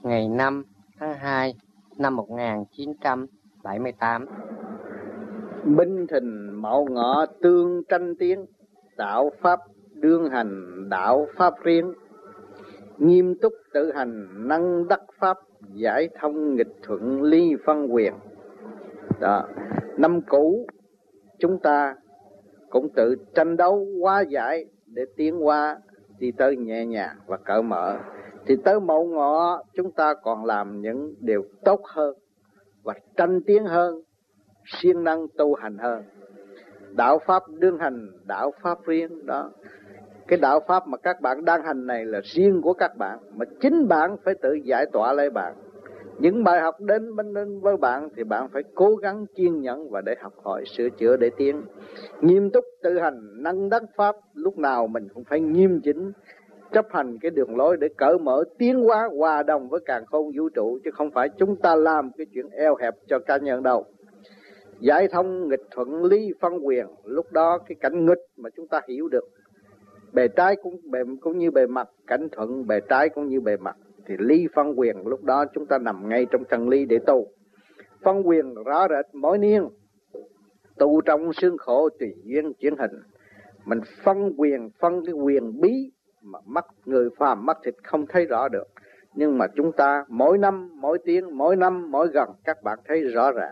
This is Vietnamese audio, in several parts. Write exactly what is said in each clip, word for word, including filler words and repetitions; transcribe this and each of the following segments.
ngày năm tháng hai năm một nghìn chín trăm bảy mươi tám. Binh thìn mậu ngọ tương tranh tiến, đạo pháp đương hành đạo pháp riêng. Nghiêm túc tự hành năng đắc pháp, giải thông nghịch thuận ly phân quyền. Đó. Năm cũ chúng ta cũng tự tranh đấu hóa giải để tiến qua đi tới nhẹ nhàng và cởi mở. Thì tới mậu ngọ chúng ta còn làm những điều tốt hơn và tranh tiến hơn, siêng năng tu hành hơn. Đạo pháp đương hành đạo pháp riêng. Đó, cái đạo pháp mà các bạn đang hành này là riêng của các bạn, mà chính bạn phải tự giải tỏa lấy bạn. Những bài học đến bên với bạn thì bạn phải cố gắng kiên nhẫn và để học hỏi sửa chữa để tiến. Nghiêm túc tự hành năng đắc pháp, lúc nào mình cũng phải nghiêm chỉnh chấp hành cái đường lối để cởi mở tiến hóa hòa đồng với càn khôn vũ trụ, chứ không phải chúng ta làm cái chuyện eo hẹp cho cá nhân đâu. Giải thông nghịch thuận lý phân quyền, lúc đó cái cảnh nghịch mà chúng ta hiểu được, bề trái cũng bề cũng như bề mặt, cảnh thuận bề trái cũng như bề mặt, thì lý phân quyền lúc đó chúng ta nằm ngay trong chân lý để tu. Phân quyền rõ rệt mỗi niên, tu trong sương khổ tùy duyên chuyển hình. Mình phân quyền, phân cái quyền bí mà mắt người phàm mắt thịt không thấy rõ được, nhưng mà chúng ta mỗi năm mỗi tiếng, mỗi năm mỗi gần các bạn thấy rõ ràng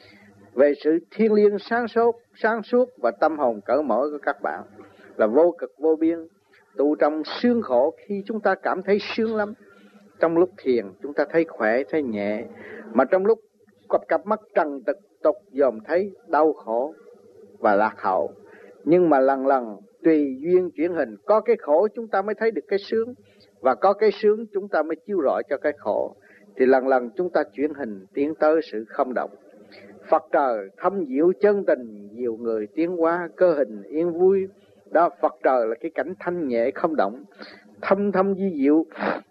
về sự thiêng liêng sáng suốt, sáng suốt và tâm hồn cởi mở của các bạn là vô cực vô biên. Tu trong sương khổ, khi chúng ta cảm thấy sướng lắm, trong lúc thiền chúng ta thấy khỏe, thấy nhẹ, mà trong lúc cặp cặp mắt trần tực tục dòm thấy đau khổ và lạc hậu. Nhưng mà lần lần tùy duyên chuyển hình, có cái khổ chúng ta mới thấy được cái sướng, và có cái sướng chúng ta mới chiếu rọi cho cái khổ. Thì lần lần chúng ta chuyển hình tiến tới sự không động. Phật trời thâm diệu chân tình, nhiều người tiến hóa cơ hình yên vui. Đó, Phật trời là cái cảnh thanh nhẹ không động, thâm thâm di diệu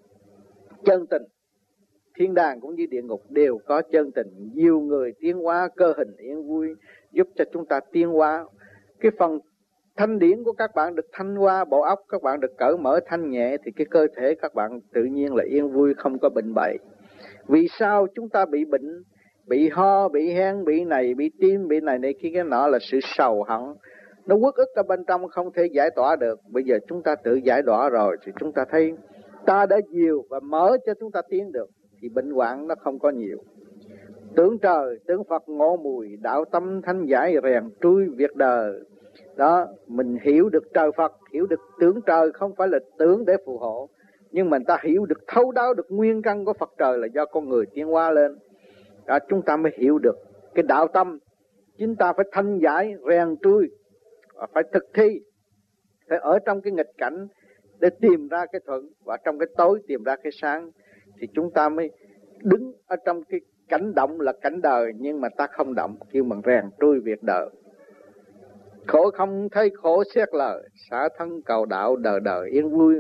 chân tình. Thiên đàng cũng như địa ngục đều có chân tình, nhiều người tiến hóa cơ hình yên vui, giúp cho chúng ta tiến hóa. Cái phần thanh điển của các bạn được thanh hoa, bộ óc các bạn được cởi mở thanh nhẹ, thì cái cơ thể các bạn tự nhiên là yên vui, không có bệnh bậy. Vì sao chúng ta bị bệnh, bị ho, bị hen, bị này, bị tim, bị này này kia cái nọ là sự sầu hận. Nó uất ức ở bên trong không thể giải tỏa được. Bây giờ chúng ta tự giải tỏa rồi thì chúng ta thấy ta đã nhiều và mở cho chúng ta tiến được, thì bệnh hoạn nó không có nhiều. Tưởng trời, tưởng Phật ngộ mùi, đạo tâm thanh giải rèn trui việc đời. Đó, mình hiểu được trời Phật, hiểu được tưởng trời không phải là tưởng để phù hộ, nhưng mình ta hiểu được thấu đáo được nguyên căn của Phật trời là do con người tiến hóa lên. Đó, chúng ta mới hiểu được cái đạo tâm. Chúng ta phải thanh giải, rèn trui, phải thực thi, phải ở trong cái nghịch cảnh để tìm ra cái thuận, và trong cái tối tìm ra cái sáng. Thì chúng ta mới đứng ở trong cái cảnh động là cảnh đời, nhưng mà ta không động, kêu bằng rèn trui việc đời. Khổ không thấy khổ xét lời, xả thân cầu đạo đời đời yên vui.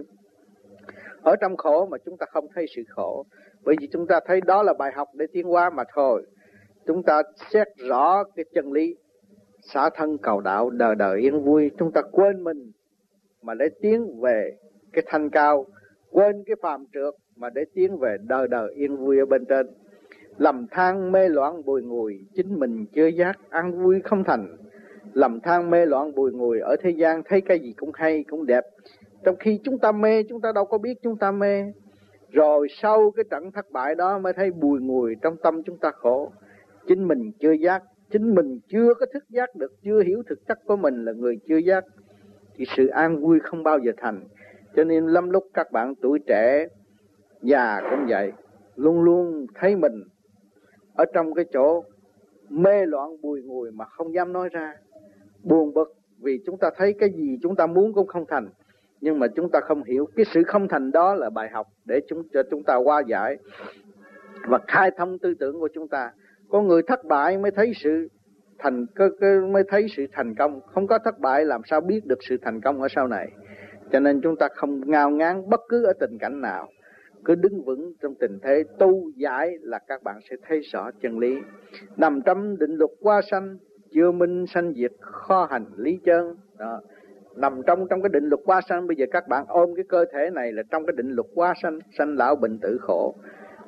Ở trong khổ mà chúng ta không thấy sự khổ, bởi vì chúng ta thấy đó là bài học để tiến hóa mà thôi. Chúng ta xét rõ cái chân lý, xả thân cầu đạo đời đời yên vui. Chúng ta quên mình mà để tiến về cái thanh cao, quên cái phàm trượt mà để tiến về đời đời yên vui ở bên trên. Lầm than mê loạn bùi ngùi, chính mình chưa giác an vui không thành. Lầm than mê loạn bùi ngùi, ở thế gian thấy cái gì cũng hay cũng đẹp, trong khi chúng ta mê, chúng ta đâu có biết chúng ta mê. Rồi sau cái trận thất bại đó mới thấy bùi ngùi trong tâm chúng ta khổ. Chính mình chưa giác, chính mình chưa có thức giác được, chưa hiểu thực chất của mình là người chưa giác, thì sự an vui không bao giờ thành. Cho nên lắm lúc các bạn tuổi trẻ, già cũng vậy, luôn luôn thấy mình ở trong cái chỗ mê loạn bùi ngùi mà không dám nói ra. Buồn bực vì chúng ta thấy cái gì chúng ta muốn cũng không thành, nhưng mà chúng ta không hiểu cái sự không thành đó là bài học để chúng cho chúng ta hóa giải và khai thông tư tưởng của chúng ta. Có người thất bại mới thấy sự thành mới thấy sự thành công, không có thất bại làm sao biết được sự thành công ở sau này. Cho nên chúng ta không ngao ngán bất cứ ở tình cảnh nào, cứ đứng vững trong tình thế tu giải là các bạn sẽ thấy rõ chân lý. Nằm trong định luật hóa sanh, chưa minh sanh diệt khó hành lý chân. Đó, nằm trong trong cái định luật hóa sanh. Bây giờ các bạn ôm cái cơ thể này là trong cái định luật hóa sanh, sanh lão bệnh tử khổ.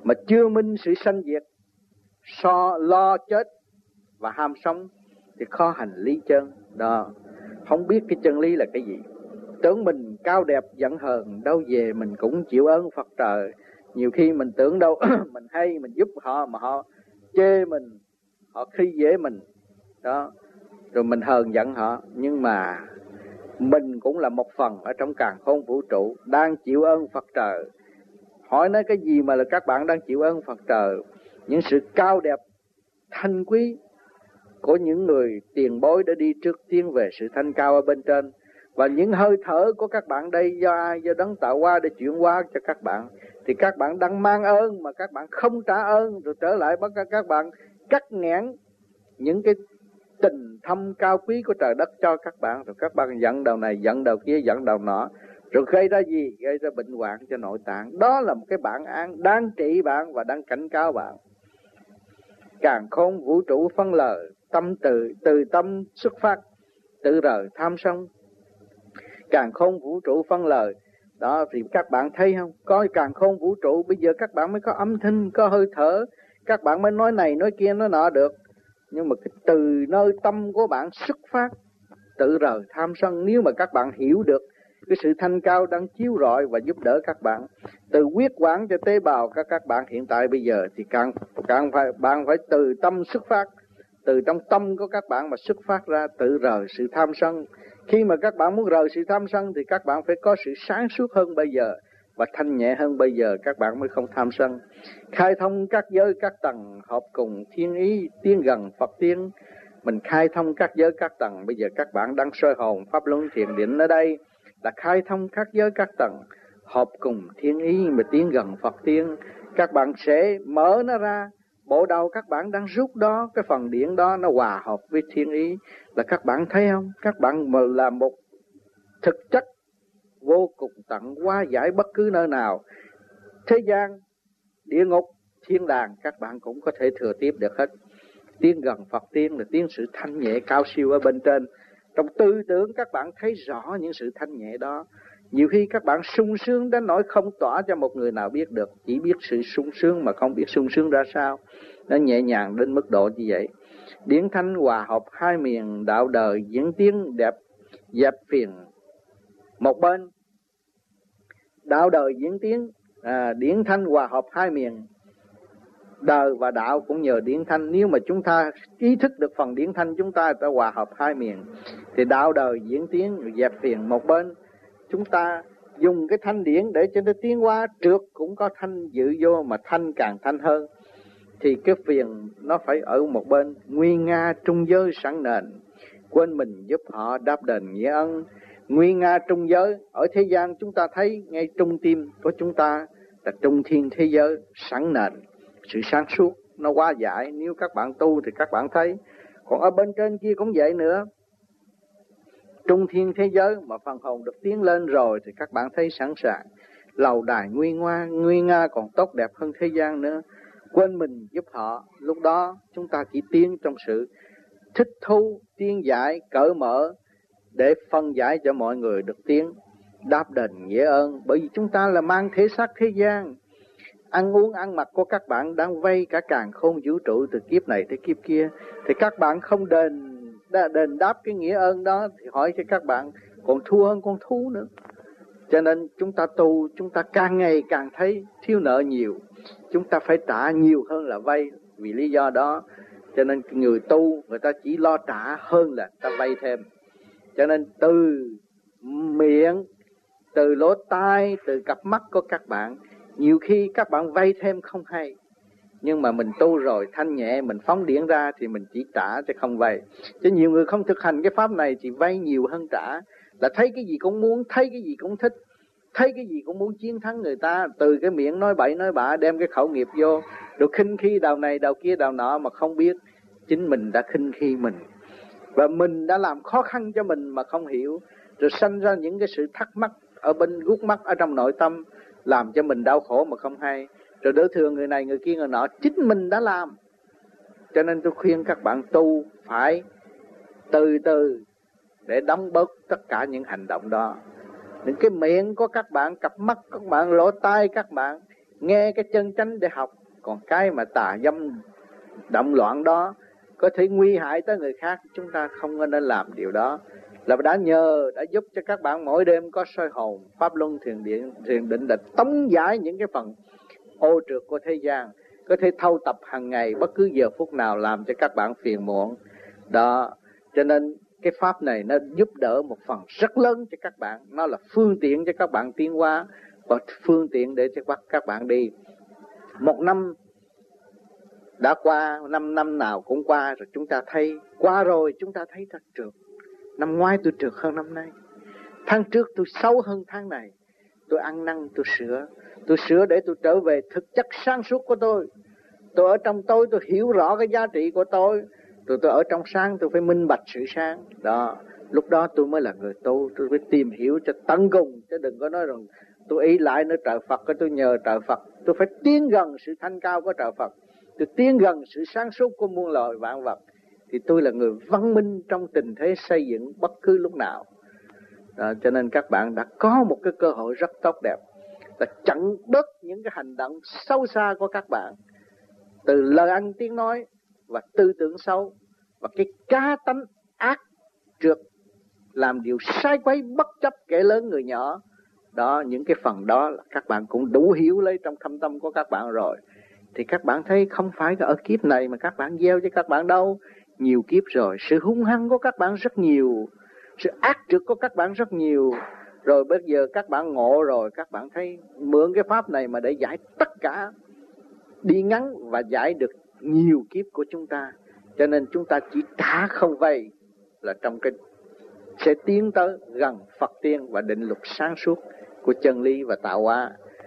mà chưa minh sự sanh diệt, so lo chết và ham sống thì khó hành lý chân đó. Không biết cái chân lý là cái gì, tưởng mình cao đẹp giận hờn, đâu về mình cũng chịu ơn Phật trời. Nhiều khi mình tưởng đâu mình hay, mình giúp họ mà họ chê mình, họ khi dễ mình đó, rồi mình hờn giận họ. Nhưng mà mình cũng là một phần ở trong càn khôn vũ trụ đang chịu ơn Phật trời. Hỏi nói cái gì mà là các bạn đang chịu ơn Phật trời? Những sự cao đẹp thanh quý của những người tiền bối đã đi trước tiến về sự thanh cao ở bên trên. Và những hơi thở của các bạn đây do ai? Do Đấng tạo hóa để chuyển hóa cho các bạn. Thì các bạn đang mang ơn mà các bạn không trả ơn, rồi trở lại bắt các bạn cắt nghẽn những cái tình thâm cao quý của trời đất cho các bạn. Rồi các bạn giận đầu này, giận đầu kia, giận đầu nọ, rồi gây ra gì? Gây ra bệnh hoạn cho nội tạng. Đó là một cái bản án đang trị bạn và đang cảnh cáo bạn. Càn khôn vũ trụ phân lời, tâm từ, từ tâm xuất phát, tự rời tham sân. Càn khôn vũ trụ phân lời. Đó thì các bạn thấy không? Có càn khôn vũ trụ, bây giờ các bạn mới có âm thanh, có hơi thở, các bạn mới nói này, nói kia, nói nọ được. Nhưng mà cái từ nơi tâm của bạn xuất phát, tự rời tham sân. Nếu mà các bạn hiểu được cái sự thanh cao đang chiếu rọi và giúp đỡ các bạn, từ huyết quản cho tế bào các các bạn hiện tại bây giờ, thì càng càng phải bạn phải từ tâm xuất phát, từ trong tâm của các bạn mà xuất phát ra, tự rời sự tham sân. Khi mà các bạn muốn rời sự tham sân thì các bạn phải có sự sáng suốt hơn bây giờ và thanh nhẹ hơn bây giờ, các bạn mới không tham sân. Khai thông các giới các tầng, hợp cùng thiên ý, tiến gần Phật tiến. Mình khai thông các giới các tầng. Bây giờ các bạn đang soi hồn pháp luân thiền định ở đây là khai thông các giới các tầng, hợp cùng thiên ý mà tiến gần Phật tiến. Các bạn sẽ mở nó ra, bộ đầu các bạn đang rút đó, cái phần điển đó nó hòa hợp với thiên ý, là các bạn thấy không? Các bạn mà là một thực chất vô cùng tận, hóa giải bất cứ nơi nào, thế gian, địa ngục, thiên đàng, các bạn cũng có thể thừa tiếp được hết. Tiến gần Phật tiến là tiến sự thanh nhẹ cao siêu ở bên trên. Trong tư tưởng các bạn thấy rõ những sự thanh nhẹ đó. Nhiều khi các bạn sung sướng đến nỗi không tỏ cho một người nào biết được, chỉ biết sự sung sướng mà không biết sung sướng ra sao. Nó nhẹ nhàng đến mức độ như vậy. Điển thanh hòa hợp hai miền, đạo đời diễn tiến đẹp dẹp phiền một bên. Đạo đời diễn tiến, à, điển thanh hòa hợp hai miền, đời và đạo cũng nhờ điển thanh. Nếu mà chúng ta ý thức được phần điển thanh, chúng ta đã hòa hợp hai miền, thì đạo đời diễn tiến dẹp phiền một bên. Chúng ta dùng cái thanh điển để cho nó tiến hóa, trượt cũng có thanh dự vô, mà thanh càng thanh hơn. Thì cái phiền nó phải ở một bên. Nguyên nga trung giới sẵn nền, quên mình giúp họ đáp đền nghĩa ân. Nguyên nga trung giới, ở thế gian chúng ta thấy ngay trung tim của chúng ta là trung thiên thế giới sẵn nền. Sự sáng suốt nó hóa giải, nếu các bạn tu thì các bạn thấy. Còn ở bên trên kia cũng vậy nữa. Trung thiên thế giới mà phần hồn được tiến lên rồi thì các bạn thấy sẵn sàng. Lầu đài nguyên nga, nguyên nga còn tốt đẹp hơn thế gian nữa. Quên mình giúp họ, lúc đó chúng ta chỉ tiến trong sự thích thú, tiến giải, cởi mở để phân giải cho mọi người được tiến, đáp đền nghĩa ơn. Bởi vì chúng ta là mang thể xác thế gian, ăn uống ăn mặc của các bạn đang vay cả càn khôn vũ trụ từ kiếp này tới kiếp kia, thì các bạn không đền đền đáp cái nghĩa ơn đó thì hỏi cho các bạn còn thua hơn con thú nữa. Cho nên chúng ta tu, chúng ta càng ngày càng thấy thiếu nợ nhiều, chúng ta phải trả nhiều hơn là vay. Vì lý do đó cho nên người tu người ta chỉ lo trả hơn là ta vay thêm. Cho nên từ miệng, từ lỗ tai, từ cặp mắt của các bạn, nhiều khi các bạn vay thêm không hay. Nhưng mà mình tu rồi thanh nhẹ, mình phóng điển ra thì mình chỉ trả chứ không vay. Chứ nhiều người không thực hành cái pháp này thì vay nhiều hơn trả. Là thấy cái gì cũng muốn, thấy cái gì cũng thích, thấy cái gì cũng muốn chiến thắng người ta. Từ cái miệng nói bậy nói bạ, đem cái khẩu nghiệp vô, rồi khinh khi đào này đào kia đào nọ, mà không biết chính mình đã khinh khi mình, và mình đã làm khó khăn cho mình mà không hiểu, rồi sanh ra những cái sự thắc mắc ở bên gút mắt ở trong nội tâm, làm cho mình đau khổ mà không hay, rồi đỡ thương người này người kia người nọ, chính mình đã làm. Cho nên tôi khuyên các bạn tu phải từ từ để đóng bớt tất cả những hành động đó. Những cái miệng của các bạn, cặp mắt của các bạn, lỗ tai các bạn, nghe cái chân chánh để học. Còn cái mà tà dâm động loạn đó có thể nguy hại tới người khác, chúng ta không nên làm điều đó. Là đã nhờ, đã giúp cho các bạn mỗi đêm có soi hồn, pháp luân thiền điện, thiền định để tống giải những cái phần ô trượt của thế gian, có thể thâu tập hàng ngày bất cứ giờ phút nào làm cho các bạn phiền muộn. Đó, cho nên cái pháp này nó giúp đỡ một phần rất lớn cho các bạn. Nó là phương tiện cho các bạn tiến hóa và phương tiện để cho các bạn đi. Một năm đã qua, năm năm nào cũng qua rồi, chúng ta thấy qua rồi, chúng ta thấy ta trượt. Năm ngoái tôi trượt hơn năm nay, tháng trước tôi xấu hơn tháng này. Tôi ăn năn, tôi sửa, tôi sửa để tôi trở về thực chất sáng suốt của tôi. Tôi ở trong tôi, tôi hiểu rõ cái giá trị của tôi. Rồi tôi ở trong sáng, tôi phải minh bạch sự sáng. Đó, lúc đó tôi mới là người tu. Tôi phải tìm hiểu cho tận cùng, chứ đừng có nói rằng tôi ý lại nơi trời Phật, cái tôi nhờ trời Phật. Tôi phải tiến gần sự thanh cao của trời Phật, tôi tiến gần sự sáng suốt của muôn loài vạn vật. Thì tôi là người văn minh trong tình thế xây dựng bất cứ lúc nào. Đó, cho nên các bạn đã có một cái cơ hội rất tốt đẹp là chặn bớt những cái hành động sâu xa của các bạn, từ lời ăn tiếng nói và tư tưởng xấu và cái cá tánh ác trượt, làm điều sai quấy bất chấp kẻ lớn người nhỏ. Đó, những cái phần đó là các bạn cũng đủ hiểu lấy trong thâm tâm của các bạn rồi. Thì các bạn thấy không phải ở kiếp này mà các bạn gieo cho các bạn đâu. Nhiều kiếp rồi, sự hung hăng của các bạn rất nhiều, sự ác trực của các bạn rất nhiều. Rồi bây giờ các bạn ngộ rồi, các bạn thấy mượn cái pháp này mà để giải tất cả, đi ngắn và giải được nhiều kiếp của chúng ta. Cho nên chúng ta chỉ trả không vay là trong cái sẽ tiến tới gần Phật tiên và định luật sáng suốt của chân lý và tạo hóa.